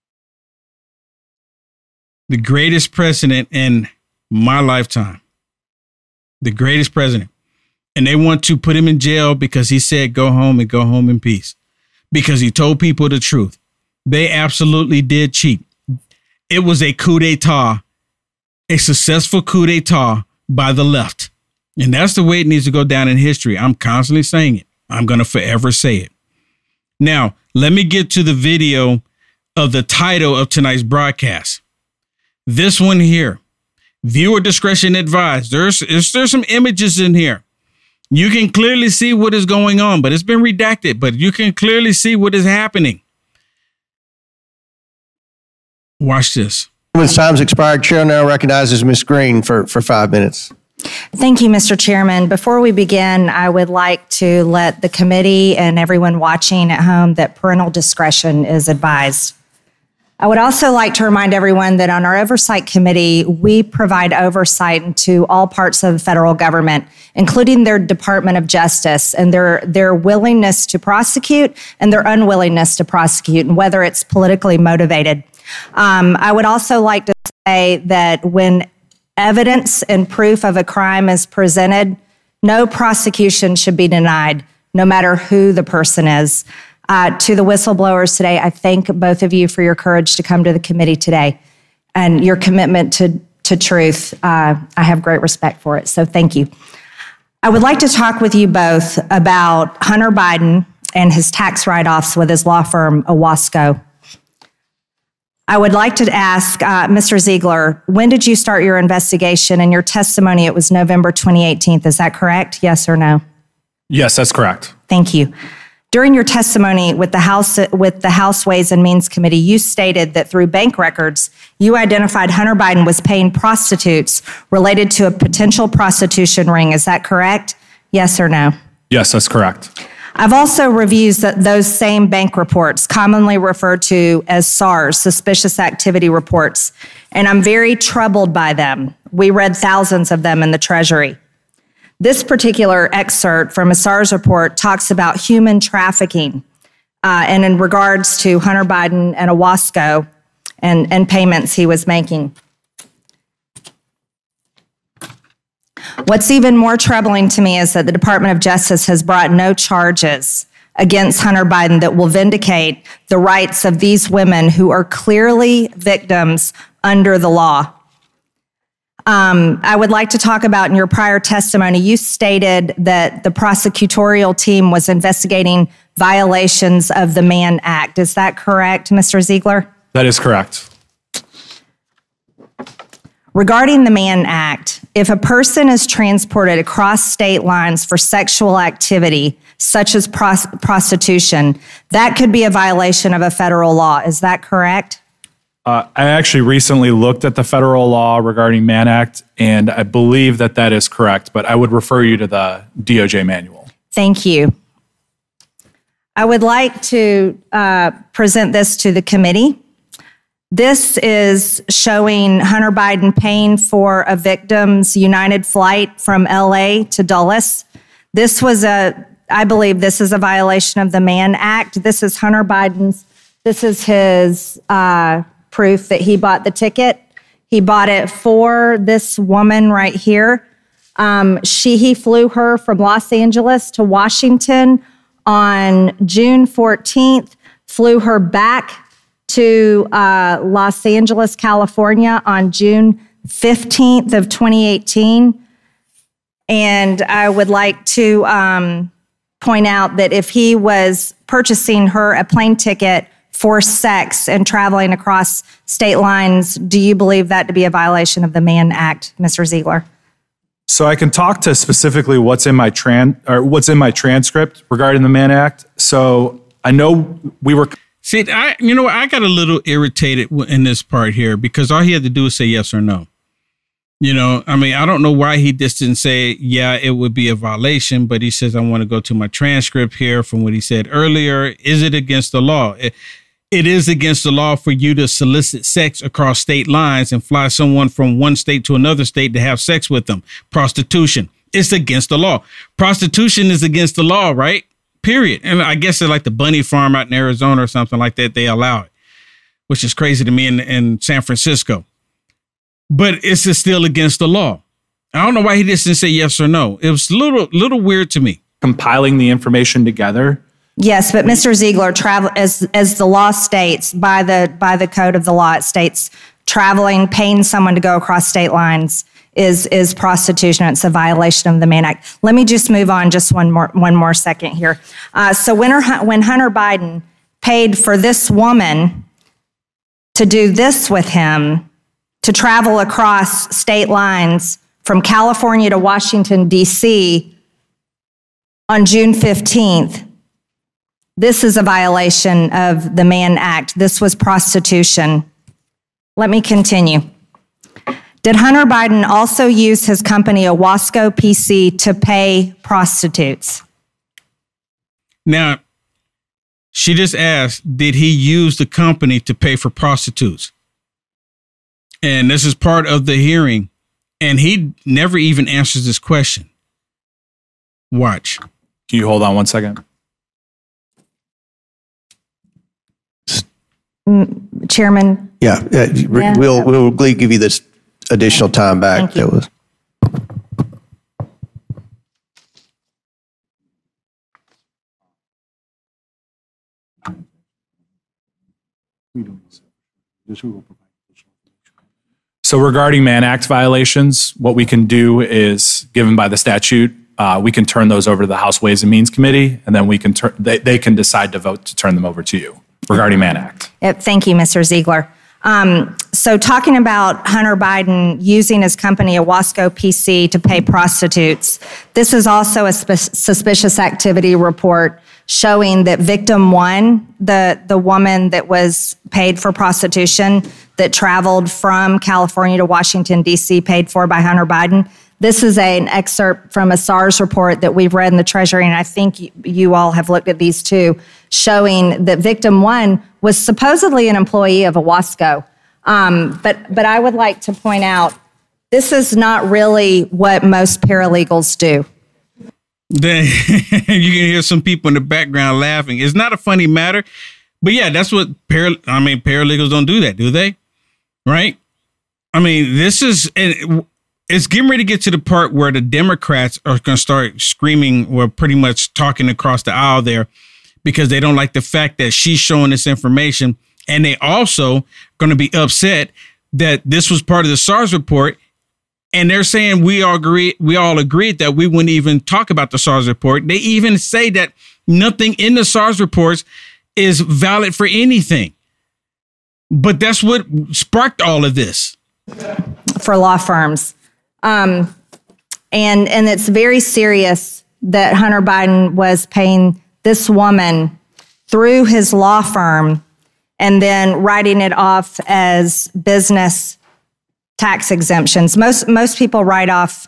The greatest president in my lifetime. The greatest president. And they want to put him in jail because he said go home and go home in peace. Because he told people the truth. They absolutely did cheat. It was a coup d'etat, a successful coup d'etat by the left. And that's the way it needs to go down in history. I'm constantly saying it. I'm going to forever say it. Now, let me get to the video of the title of tonight's broadcast. This one here, viewer discretion advised. There's some images in here. You can clearly see what is going on, but it's been redacted, but you can clearly see what is happening. Watch this. Time's expired. Chair now recognizes Ms. Green for 5 minutes. Thank you, Mr. Chairman. Before we begin, I would like to let the committee and everyone watching at home that parental discretion is advised. I would also like to remind everyone that on our Oversight Committee, we provide oversight into all parts of the federal government, including their Department of Justice and their willingness to prosecute and their unwillingness to prosecute, and whether it's politically motivated. I would also like to say that when evidence and proof of a crime is presented, no prosecution should be denied, no matter who the person is. To the whistleblowers today, I thank both of you for your courage to come to the committee today and your commitment to truth. I have great respect for it, so thank you. I would like to talk with you both about Hunter Biden and his tax write-offs with his law firm, Owasco. I would like to ask Mr. Ziegler, when did you start your investigation? In your testimony, it was November 2018. Is that correct? Yes or no? Yes, that's correct. Thank you. During your testimony with the House Ways and Means Committee, you stated that through bank records, you identified Hunter Biden was paying prostitutes related to a potential prostitution ring. Is that correct? Yes or no? Yes, that's correct. I've also reviewed those same bank reports, commonly referred to as SARS, Suspicious Activity Reports, and I'm very troubled by them. We read thousands of them in the Treasury. This particular excerpt from a SARS report talks about human trafficking and in regards to Hunter Biden and Owasco and payments he was making. What's even more troubling to me is that the Department of Justice has brought no charges against Hunter Biden that will vindicate the rights of these women who are clearly victims under the law. I would like to talk about in your prior testimony, you stated that the prosecutorial team was investigating violations of the Mann Act. Is that correct, Mr. Ziegler? That is correct. Regarding the Mann Act, if a person is transported across state lines for sexual activity, such as prostitution, that could be a violation of a federal law. Is that correct? I actually recently looked at the federal law regarding Mann Act, and I believe that that is correct, but I would refer you to the DOJ manual. Thank you. I would like to present this to the committee. This is showing Hunter Biden paying for a victim's United flight from LA to Dulles. I believe this is a violation of the Mann Act. This is Hunter Biden's, this is his proof that he bought the ticket. He bought it for this woman right here. He flew her from Los Angeles to Washington on June 14th, flew her back to Los Angeles, California on June 15th of 2018. And I would like to point out that if he was purchasing her a plane ticket for sex and traveling across state lines, do you believe that to be a violation of the Mann Act, Mr. Ziegler? So I can talk to specifically what's in my transcript regarding the Mann Act. So I know we were. See, I got a little irritated in this part here because all he had to do was say yes or no. I don't know why he just didn't say, yeah, it would be a violation, but he says, I want to go to my transcript here from what he said earlier. Is it against the law? It is against the law for you to solicit sex across state lines and fly someone from one state to another state to have sex with them. Prostitution. It's against the law. Prostitution is against the law, right? Period. And I guess it's like the Bunny Farm out in Arizona or something like that. They allow it, which is crazy to me in San Francisco. But it's still against the law. I don't know why he just didn't say yes or no. It was a little weird to me. Compiling the information together. Yes, but Mr. Ziegler, as the law states, by the code of the law, it states paying someone to go across state lines is prostitution. It's a violation of the Mann Act. Let me just move on just one more second here. So when Hunter Biden paid for this woman to do this with him, to travel across state lines from California to Washington, D.C. on June 15th, this is a violation of the Mann Act. This was prostitution. Let me continue. Did Hunter Biden also use his company, Owasco PC, to pay prostitutes? Now, she just asked, did he use the company to pay for prostitutes? And this is part of the hearing. And he never even answers this question. Watch. Can you hold on one second? Chairman? Yeah, we'll give you this additional time back. Thank you. So regarding Mann Act violations, what we can do is, given by the statute, we can turn those over to the House Ways and Means Committee, and then we can they can decide to vote to turn them over to you regarding Mann Act. Thank you, Mr. Ziegler. So talking about Hunter Biden using his company, Owasco PC, to pay prostitutes, this is also a suspicious activity report showing that victim one, the woman that was paid for prostitution, that traveled from California to Washington, D.C., paid for by Hunter Biden. This is an excerpt from a SARS report that we've read in the Treasury, and I think you all have looked at these too, showing that victim one was supposedly an employee of Owasco. But I would like to point out, this is not really what most paralegals do. You can hear some people in the background laughing. It's not a funny matter, but yeah, that's what paralegals don't do that, do they? Right? I mean, it's getting ready to get to the part where the Democrats are going to start screaming or pretty much talking across the aisle there because they don't like the fact that she's showing this information. And they also going to be upset that this was part of the SARS report. And they're saying we all agreed that we wouldn't even talk about the SARS report. They even say that nothing in the SARS reports is valid for anything. But that's what sparked all of this. For law firms. And it's very serious that Hunter Biden was paying this woman through his law firm and then writing it off as business tax exemptions. Most people write off,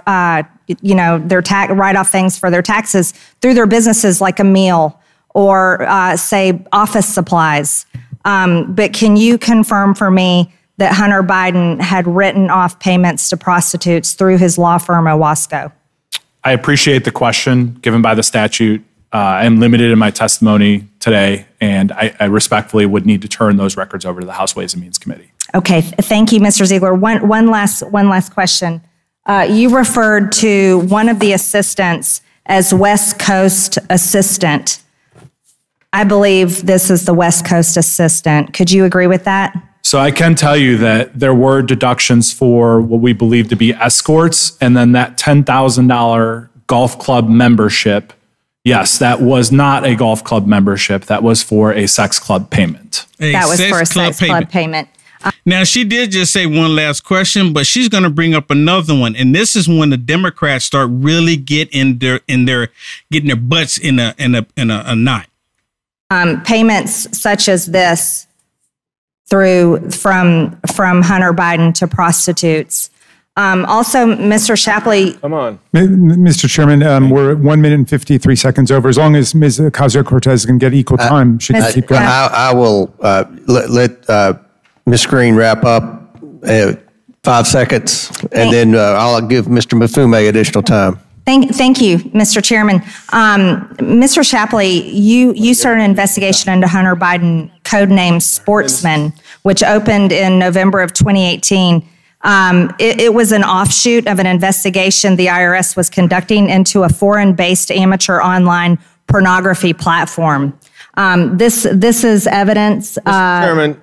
write off things for their taxes through their businesses, like a meal or say office supplies. But can you confirm for me that Hunter Biden had written off payments to prostitutes through his law firm, Owasco? I appreciate the question given by the statute. I'm limited in my testimony today, and I respectfully would need to turn those records over to the House Ways and Means Committee. Okay, thank you, Mr. Ziegler. One last question. You referred to one of the assistants as West Coast assistant. I believe this is the West Coast assistant. Could you agree with that? So I can tell you that there were deductions for what we believe to be escorts, and then that $10,000 golf club membership. Yes, that was not a golf club membership. That was for a sex club payment. That was for a sex club payment. Now, she did just say one last question, but she's going to bring up another one. And this is when the Democrats start really getting their butts in a knot. Payments such as this from Hunter Biden to prostitutes. Also, Mr. Shapley. Come on. Mr. Chairman, we're at 1 minute and 53 seconds over. As long as Ms. Ocasio-Cortez can get equal time, she can keep going. I will let Ms. Green wrap up 5 seconds, and then I'll give Mr. Mafumbe additional time. Thank you, Mr. Chairman. Mr. Shapley, you started an investigation into Hunter Biden, codenamed Sportsman, which opened in November of 2018. It was an offshoot of an investigation the IRS was conducting into a foreign-based amateur online pornography platform. This is evidence of Hunter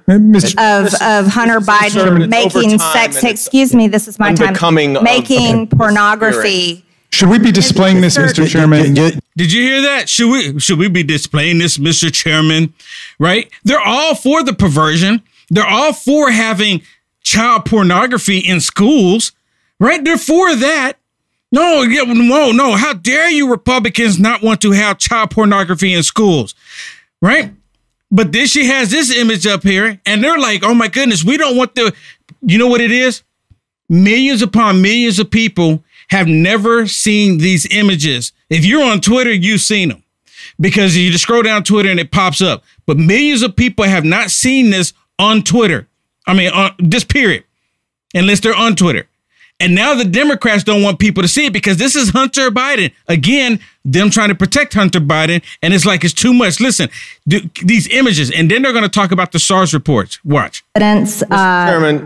Biden making sex. Excuse me, this is my time. Making pornography. Should we be displaying this, Mr. Chairman? Did you hear that? Should we be displaying this, Mr. Chairman? Right? They're all for the perversion. They're all for having child pornography in schools. Right? They're for that. No. How dare you Republicans not want to have child pornography in schools? Right? But then she has this image up here, and they're like, oh my goodness, we don't want you know what it is? Millions upon millions of people have never seen these images. If you're on Twitter, you've seen them because you just scroll down Twitter and it pops up. But millions of people have not seen this on Twitter. I mean, this period, unless they're on Twitter. And now the Democrats don't want people to see it because this is Hunter Biden. Again, them trying to protect Hunter Biden. And it's like, it's too much. Listen, these images. And then they're going to talk about the SARS reports. Watch. Evidence of Hunter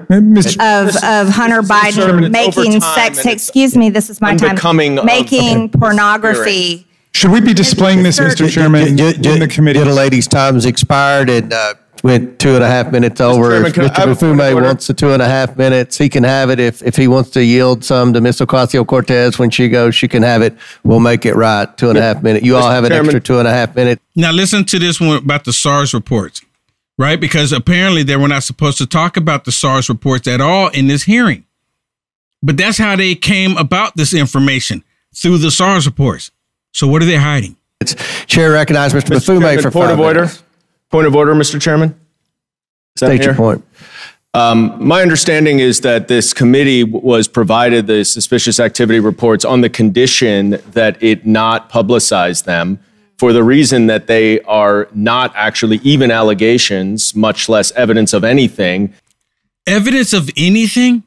Biden making sex. Excuse me, this is my time. Making pornography. Should we be displaying this, Mr. Chairman, in the committee? The lady's time's expired and went 2.5 minutes over. Chairman, if Mr. Mafumbe wants the 2.5 minutes, he can have it. If he wants to yield some to Ms. Ocasio-Cortez when she goes, she can have it. We'll make it right. 2.5 minutes. You all have an extra 2.5 minutes. Now listen to this one about the SARS reports, right? Because apparently they were not supposed to talk about the SARS reports at all in this hearing. But that's how they came about this information, through the SARS reports. So what are they hiding? Chair recognized Mr. Mafumbe for point of order. Point of order, Mr. Chairman. State your point. My understanding is that this committee was provided the suspicious activity reports on the condition that it not publicize them, for the reason that they are not actually even allegations, much less evidence of anything. Evidence of anything?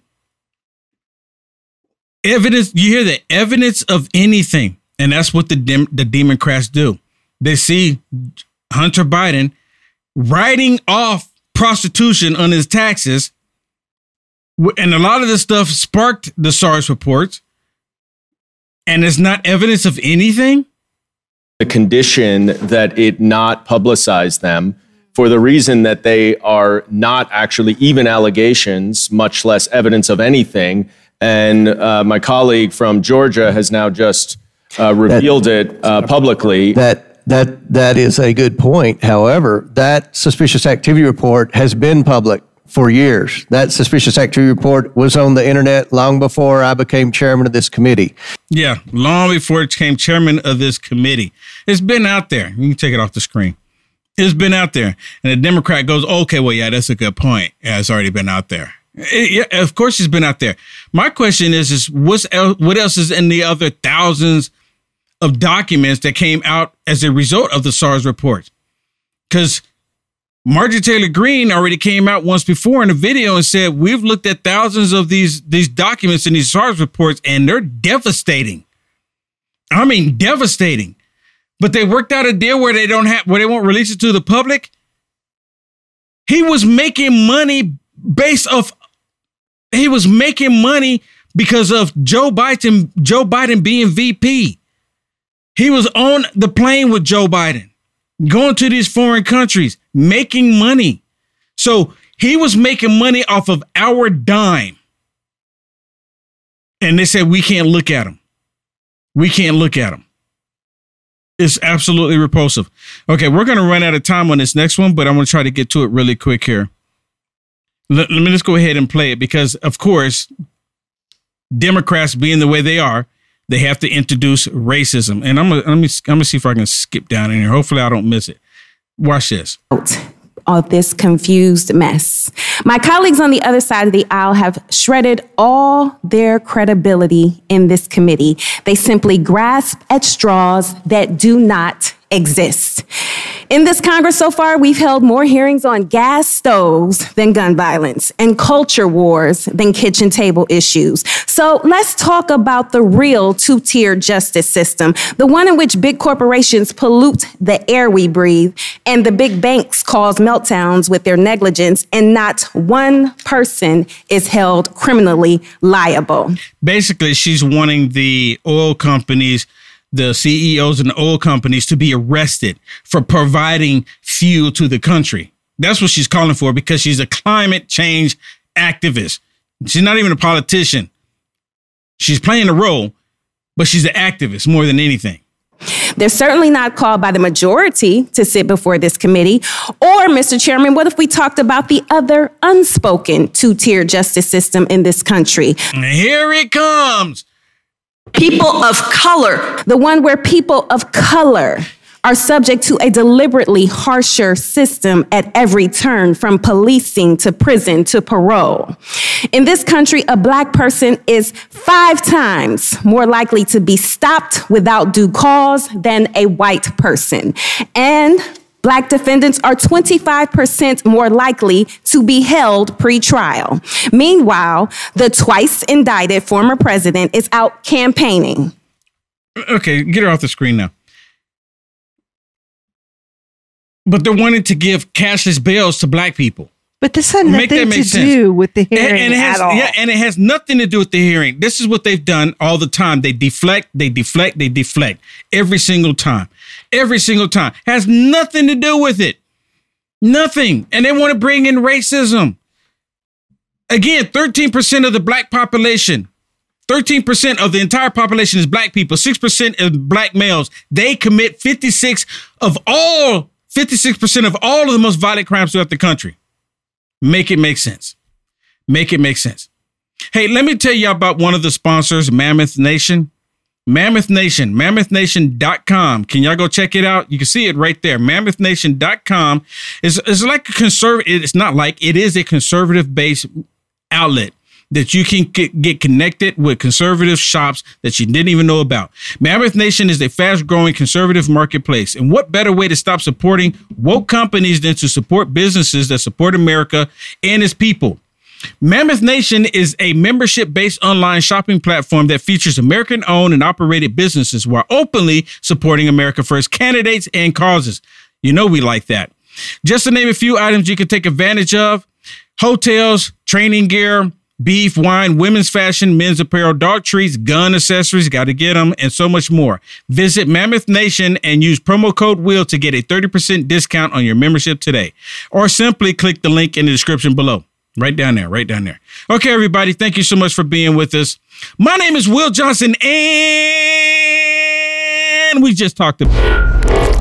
Evidence, you hear that? Evidence of anything. And that's what the Democrats do. They see Hunter Biden writing off prostitution on his taxes. And a lot of this stuff sparked the SARS reports. And it's not evidence of anything? The condition that it not publicize them, for the reason that they are not actually even allegations, much less evidence of anything. And my colleague from Georgia has now just revealed it publicly. That is a good point. However, that suspicious activity report has been public for years. That suspicious activity report was on the internet long before I became chairman of this committee. Yeah, long before it became chairman of this committee. It's been out there. You can take it off the screen. It's been out there. And the Democrat goes, okay, well, yeah, that's a good point. Yeah, it's already been out there. Yeah, of course it's been out there. My question is what else is in the other thousands of documents that came out as a result of the SARS report? Because Marjorie Taylor Greene already came out once before in a video and said, we've looked at thousands of these documents and these SARS reports, and they're devastating. I mean, devastating. But they worked out a deal where they won't release it to the public. He was making money based off, he was making money because of Joe Biden being VP. He was on the plane with Joe Biden, going to these foreign countries, making money. So he was making money off of our dime. And they said, we can't look at him. We can't look at him. It's absolutely repulsive. Okay, we're going to run out of time on this next one, but I'm going to try to get to it really quick here. Let me just go ahead and play it because, of course, Democrats being the way they are, they have to introduce racism. And I'm gonna see if I can skip down in here. Hopefully I don't miss it. Watch this. Of this confused mess. My colleagues on the other side of the aisle have shredded all their credibility in this committee. They simply grasp at straws that do not exist. In this Congress so far, we've held more hearings on gas stoves than gun violence and culture wars than kitchen table issues. So let's talk about the real two-tiered justice system, the one in which big corporations pollute the air we breathe and the big banks cause meltdowns with their negligence, and not one person is held criminally liable. Basically, she's wanting the oil companies, the CEOs and the oil companies, to be arrested for providing fuel to the country. That's what she's calling for, because she's a climate change activist. She's not even a politician. She's playing a role, but she's an activist more than anything. They're certainly not called by the majority to sit before this committee. Or, Mr. Chairman, what if we talked about the other unspoken two-tier justice system in this country? And here it comes. People of color. The one where people of color are subject to a deliberately harsher system at every turn, from policing to prison to parole. In this country, a Black person is 5 times more likely to be stopped without due cause than a white person. And Black defendants are 25% more likely to be held pre-trial. Meanwhile, the twice indicted former president is out campaigning. Okay, get her off the screen now. But they're wanting to give cashless bails to Black people. But this had nothing to do with the hearing at all. Yeah, and it has nothing to do with the hearing. This is what they've done all the time. They deflect every single time. Every single time. Has nothing to do with it. Nothing. And they want to bring in racism. Again, 13% of the Black population, 13% of the entire population is Black people, 6% of Black males. They commit 56% of all of the most violent crimes throughout the country. Make it make sense. Make it make sense. Hey, let me tell you about one of the sponsors, Mammoth Nation. Mammoth Nation, MammothNation.com. Can y'all go check it out? You can see it right there. MammothNation.com is like a conservative. It's not like, it is a conservative-based outlet that you can get connected with conservative shops that you didn't even know about. Mammoth Nation is a fast-growing conservative marketplace. And what better way to stop supporting woke companies than to support businesses that support America and its people? Mammoth Nation is a membership-based online shopping platform that features American-owned and operated businesses while openly supporting America First candidates and causes. You know we like that. Just to name a few items you can take advantage of: hotels, training gear, beef, wine, women's fashion, men's apparel, dog treats, gun accessories, got to get them, and so much more. Visit Mammoth Nation and use promo code WHEEL to get a 30% discount on your membership today. Or simply click the link in the description below. Right down there, right down there. Okay, everybody, thank you so much for being with us. My name is Will Johnson, and we just talked about...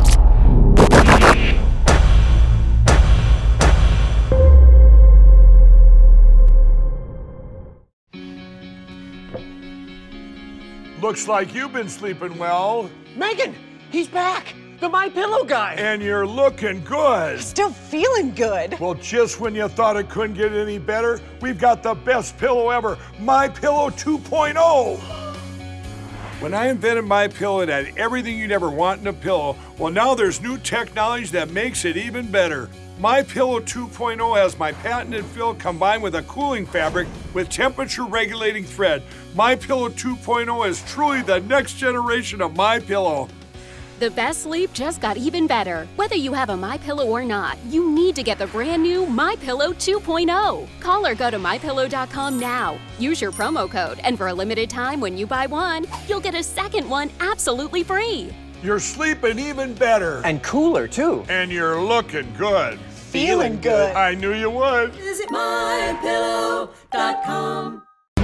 Looks like you've been sleeping well. Megan, he's back. The MyPillow guy. And you're looking good. Still feeling good. Well, just when you thought it couldn't get any better, we've got the best pillow ever, MyPillow 2.0. When I invented MyPillow, it had everything you'd ever want in a pillow. Well, now there's new technology that makes it even better. MyPillow 2.0 has my patented fill combined with a cooling fabric with temperature-regulating thread. MyPillow 2.0 is truly the next generation of MyPillow. The best sleep just got even better. Whether you have a MyPillow or not, you need to get the brand new MyPillow 2.0. Call or go to MyPillow.com now. Use your promo code, and for a limited time when you buy one, you'll get a second one absolutely free. You're sleeping even better. And cooler, too. And you're looking good. Feeling good. I knew you would. Visit MyPillow.com.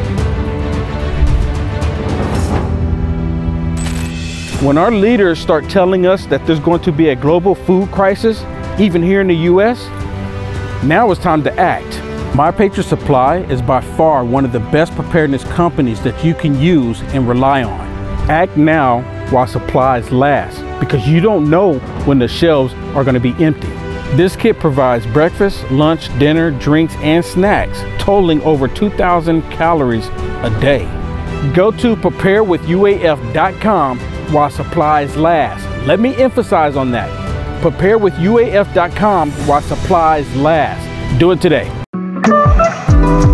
When our leaders start telling us that there's going to be a global food crisis, even here in the U.S., now it's time to act. My Patriot Supply is by far one of the best preparedness companies that you can use and rely on. Act now while supplies last, because you don't know when the shelves are going to be empty. This kit provides breakfast, lunch, dinner, drinks, and snacks, totaling over 2,000 calories a day. Go to preparewithuaf.com while supplies last. Let me emphasize on that. Preparewithuaf.com while supplies last. Do it today.